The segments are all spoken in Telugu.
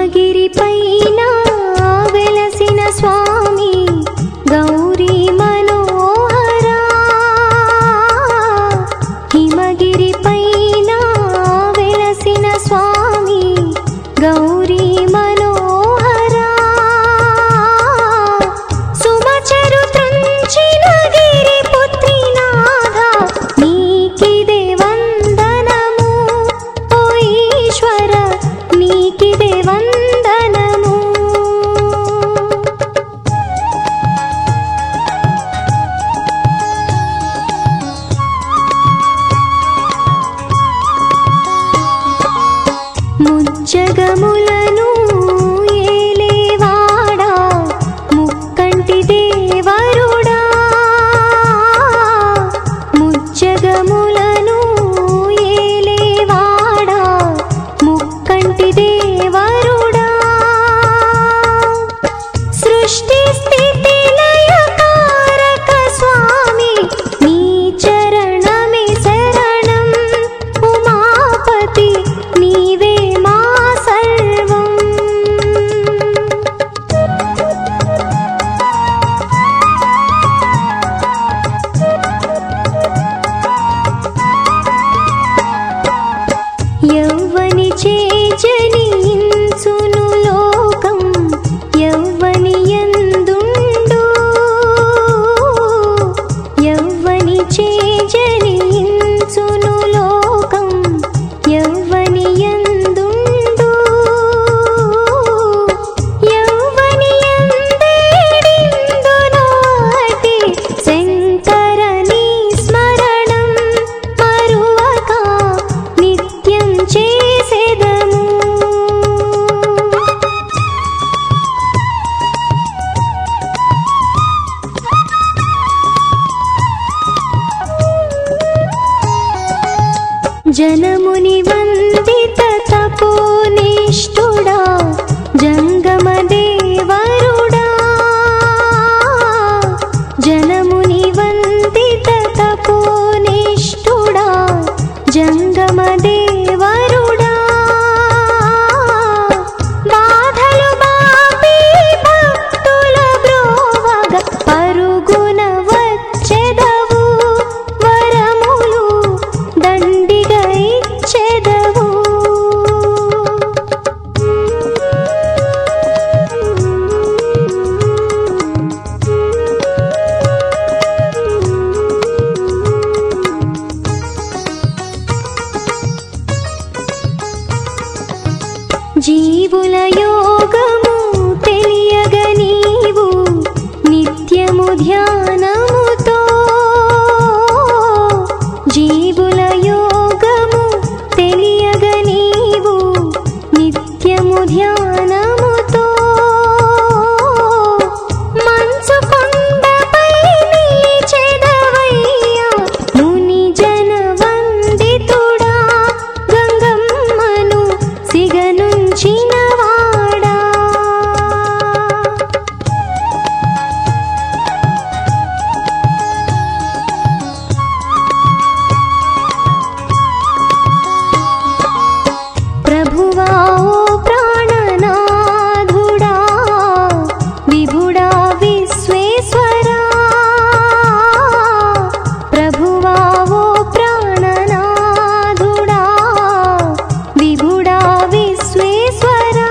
హిమగిరి పైన వెలసిన స్వామి గౌరీ మనోహరా. హిమగిరి పైన వెలసిన స్వామి గౌరీ మనోహరా. సుమచరు త్రుంచిన గిరి పుత్రినాథ నీకిదే వందనము. ఓ ఈశ్వర నీకిదే వందనము. ముజ్జగములను ఏలేవాడా ముక్కంటి దేవరుడా. ముజ్జగములను ఏలేవాడా ముక్కంటి దేవరుడా. సృష్టి స్థితి లయకారక స్వామి నీ చరణమే శరణం. ఉమాపతి నీవే మా సర్వం. యవ్వని చేజనించును లోకం యవ్వని యందుండు. యవ్వని చేజనించును లోకం యవ్వని యందుండు. యవ్వని యందేడిందును అటి శంకరని స్మరణం మరువక నిత్యం చేసెదము. జనముని వందిత తపోనిష్ఠుడా జంగమ దేవరుడా. జనముని వందిత తపోనిష్ఠుడా జంగమ దేవరుడా. బాధలు బాపి భక్తుల బ్రోవగ పరుగున వచ్చెదవు. వరములు దండిగా ఇచ్చెదవు. జీవుల యోగము తెలియగ నీవు నిత్యము ధ్యానముతో. జీవుల యోగము తెలియగ నీవు నిత్యము ధ్యానముతో. మంచు కొండపై నిలిచెదవయ్యా ముని జన వందితుడా. గంగమ్మను సిగనుంచినవాడా. ప్రభువా ఓ ప్రాణనాథుడా విభుడా విశ్వేశ్వరా. ప్రభువా ఓ ప్రాణనాథుడా విభుడా విశ్వేశ్వరా.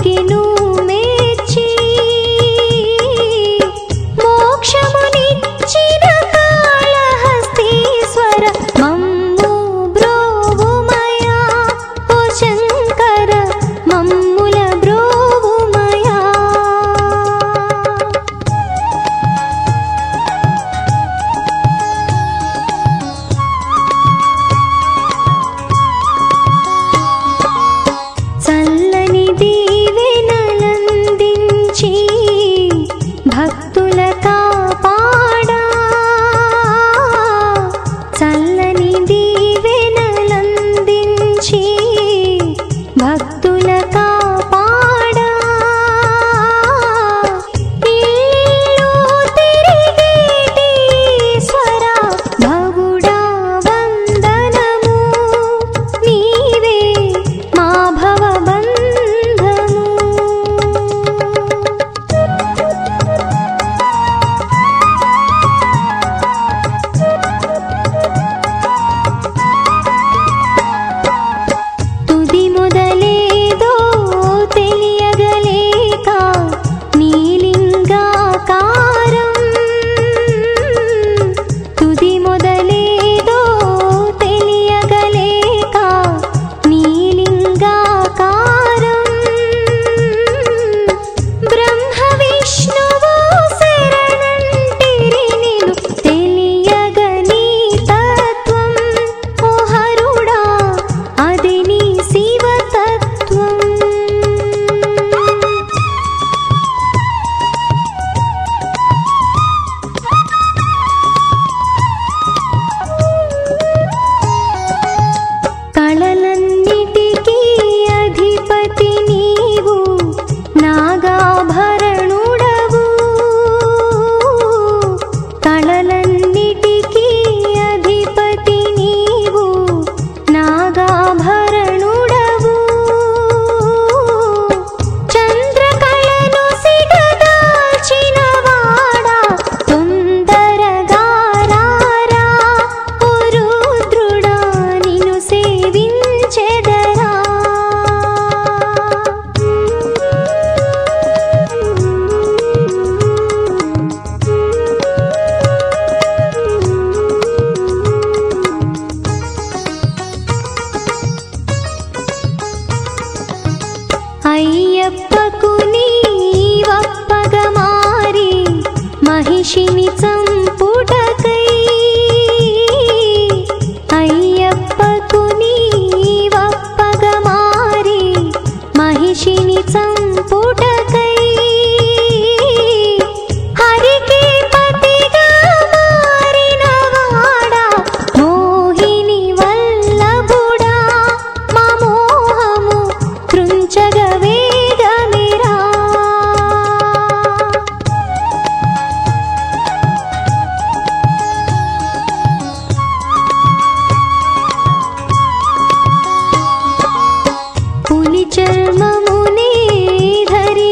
మొక్కెను మెచ్చి మోక్షమునిచ్చిన కాళహస్తీశ్వర మమ్ము బ్రోవుమయా ఓ శంకర మమ్ముల బ్రోవుమయా. చల్లని దీవెనలందించి భక్తుల కాపాడా, చల్లని దీవెనలందించి భక్తుల కాపాడా. ఇల్లు తిరిగేటీశ్వర భవుడా వందనము, నీవే మా భవబంధము. తుది మొదలేదో తెలియగలేక నీలింగాకారం, తుది మొదలేదో తెలియగలేక నీలింగాకారం. బ్రహ్మ విష్ణువు శరణంటిరి నిను తెలియగని తత్వం, ఓ హరుడా అది నీ శివతత్వం. కళలన్నిటికీ అధిపతి నీవు నాగాభరణుడవు, కళలన్నిటికీ అధిపతి నీవు నాగాభరణుడవు. చంద్రకళను సిగదాల్చిన వాడా తొందరగా రారా, ఓ రుద్రుడా నిన్ను సేవించెదరా. అయ్యప్పకు నీవప్పగా మారి మహిషిని చంపుటకై, అయ్యప్పకు నీవప్పగా మారి మహిషిని చంపుటకై, హరికి పతిగా మారిన వాడా మోహిని వల్లభుడా, మా మోహము కృంచగ వేగమిరా. పులి చర్మమునే ధరి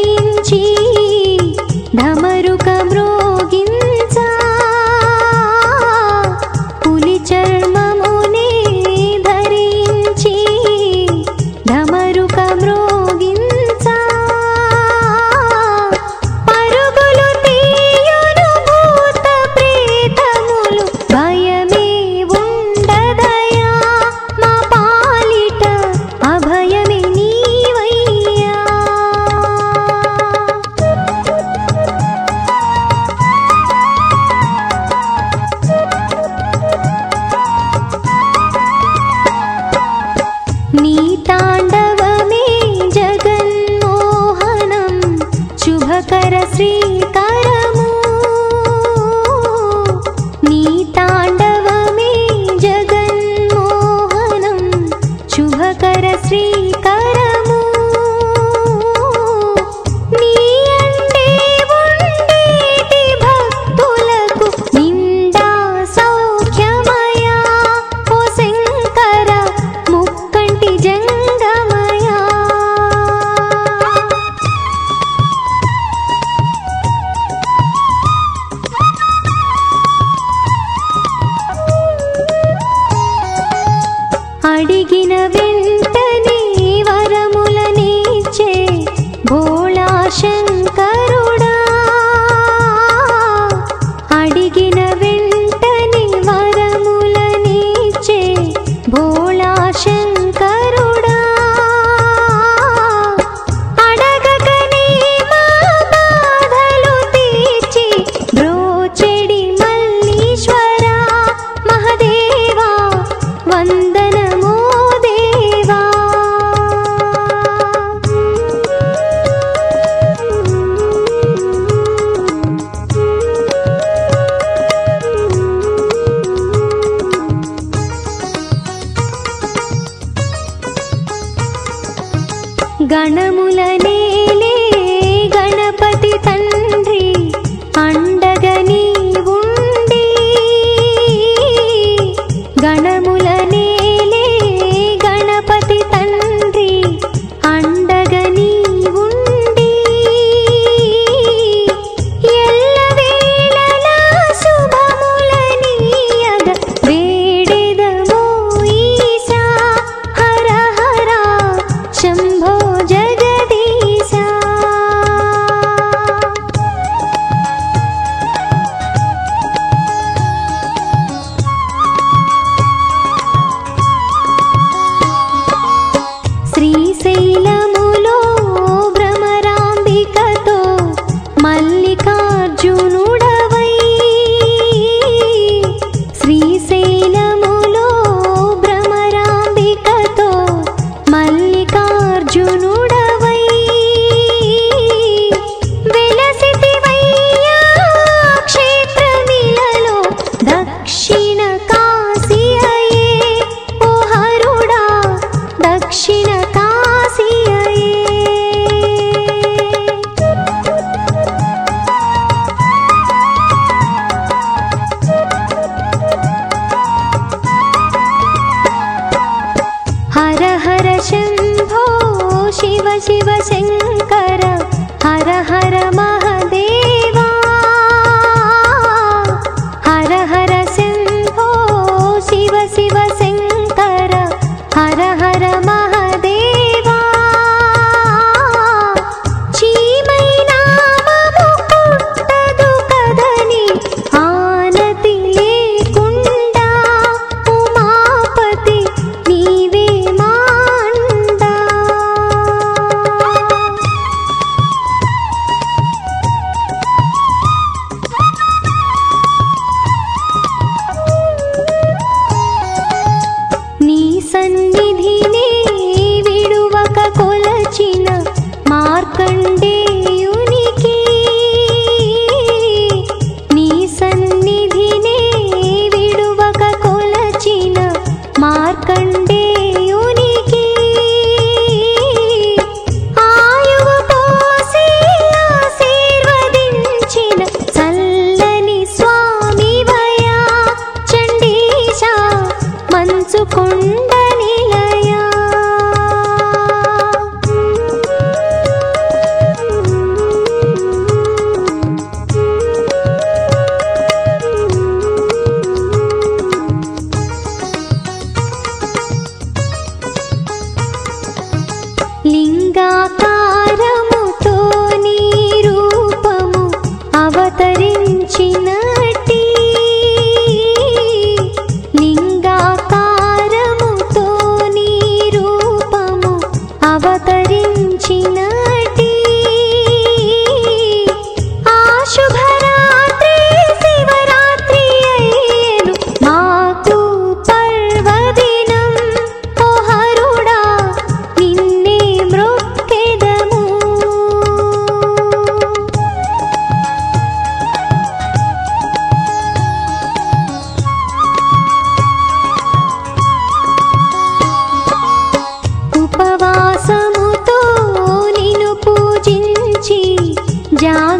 భోళా శంకరుడా అడిగిన వెంటనే వరములనిచ్చే భోళా శంకరుడా అడగకనే మా బాధలు తీర్చి బ్రోచెడి మల్లీశ్వరా మహదేవా వందనమో దేవా. గణముల నేలే గణపతి తండ్రి అండగా నీవుండి గణముల నేలే గణపతి తండ్రి అండగా నీవుండి ఎల్లవేళలా శుభములనీయగ వేడెదమో ఈశా హర హర శంభో జగదీశా. శ్రీశైలములో భ్రమరాంబికతో మల్లికార్జునుడవై శ్రీశైలములో భ్రమరాంబికతో మల్లికార్జునుడవై వెలసితివయ్యా క్షేత్రమిలలో దక్షిణ కాశీ అయే ఓ హరుడా దక్షిణ కాశీ అయే. హర హర శంభో శివ శివ శంకర హర హర మహదేవా హర హర శంభో శివ శివ శంకర హర హర మహదేవా. చీమై నామము పుట్టదు కదని ఆనతి లేకుండా ఉమాపతి నీవే మా అండా. నీ సన్నిధినే విడువక కొలచిన మార్కండేయునికి నీ సన్నిధినే విడువక కొలచిన మార్కండేయునికి ఆయువు పోసి ఆశీర్వదించిన చల్లని స్వామివయా చండీశా మంచుకొండ నిలయా. లింగాకారముతో నీ రూపము అవతరించినట్టి లింగాకారముతో నీ రూపము అవతరించినట్టి ఆ శుభరాత్రి శివరాత్రి అయ్యేను మాకు పర్వదినం ఓ హరుడా నిన్నే మ్రొక్కెదము. ఉపవాసముతో నిన్ను పూజించి జా